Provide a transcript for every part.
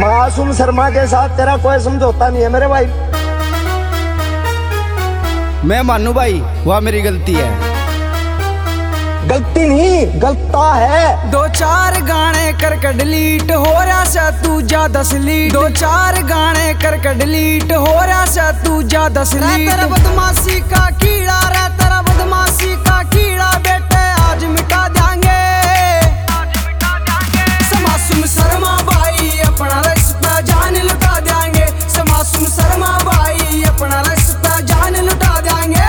मासूम शर्मा के साथ तेरा कोई समझौता नहीं है मेरे भाई। मैं मानू भाई, वह मेरी गलती है। गलती नहीं, गलता है। दो चार गाने करके डिलीट हो रहा सा तू ज्यादा स्लीट। दो चार गाने करके डिलीट हो रहा सा तू ज्यादा स्लीट। तेरा बदमाशी का कीड़ा रे, तेरा बदमाशी का कीड़ा बेटे आज मिटा देंगे। समासुम शर्मा भाई अपना रिश्ता जान लुटा देंगे। समासुम शर्मा भाई अपना रिश्ता जान लुटा देंगे।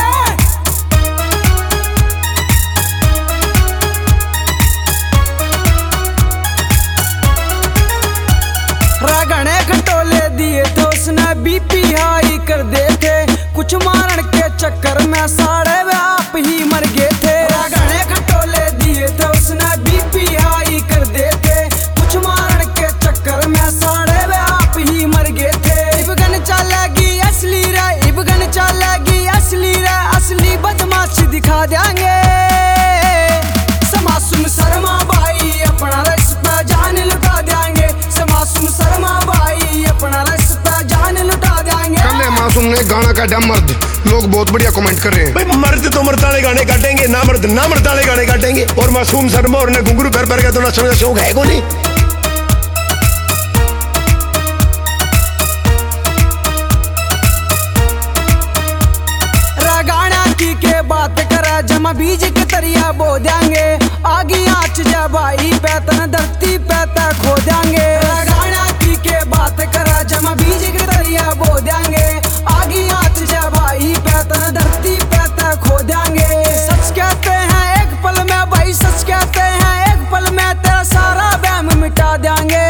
रागणे खटोले दिए तो उसने बीपी हाई कर दे थे। कुछ मारण के चक्कर में सारे वे आप ही मर गए थे। रागणे खटोले दिए तो उसने बीपी हाई कर दे थे। कुछ मारण के चक्कर में सारे वे आप ही मर गए थे। इबगन चलेगी असली रे, इबगन चलेगी असली रे, असली बदमाशी दिखा देंगे। समासुम शर्मा भाई अपना रिश्ता जान लुटा देंगे। समासुम शर्मा भाई अपना रिश्ता जान लुटा देंगे। कल मासूम ने गाना काटा मर्द, लोग बहुत बढ़िया कमेंट कर रहे हैं। भाई मर्द तो मर्द वाले गाने काटेंगे, ना मर्द वाले गाने काटेंगे। और मासूम शर्मा और ने घुंघरू पर गया तो नचने का शौक है को नहीं। रागाना की के बात करा जमा बीज के तरिया बो देंगे। आगे आँच जा भाई पैतन धरती पैता खो देंगे। रागाना की के बात करा जमा बीज के तरिया बो देंगे। आगे आँच जा भाई पैतन धरती पैता खो देंगे। सच कहते हैं एक पल में भाई, सच कहते हैं एक पल में तेरा सारा वहम मिटा देंगे।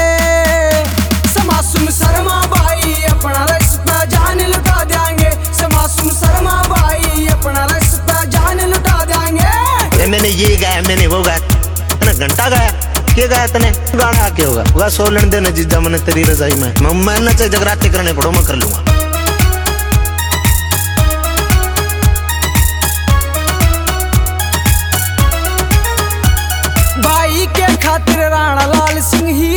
समासुम शर्मा भाई अपना रिश्ता जान लुटा देंगे। समासुम शर्मा भाई अपना रिश्ता जान लुटा देंगे। मैंने ये गाया, मैंने वो गाया, मैंने घंटा गाया, क्या गाया तने? गाना क्या होगा? वह सोलन देना जिद्दा मैंने तेरी रजाई में मैं नचे जगराते करने पड़ो मैं कर लूंगा। भाई के खातिर राणा लाल सिंह ही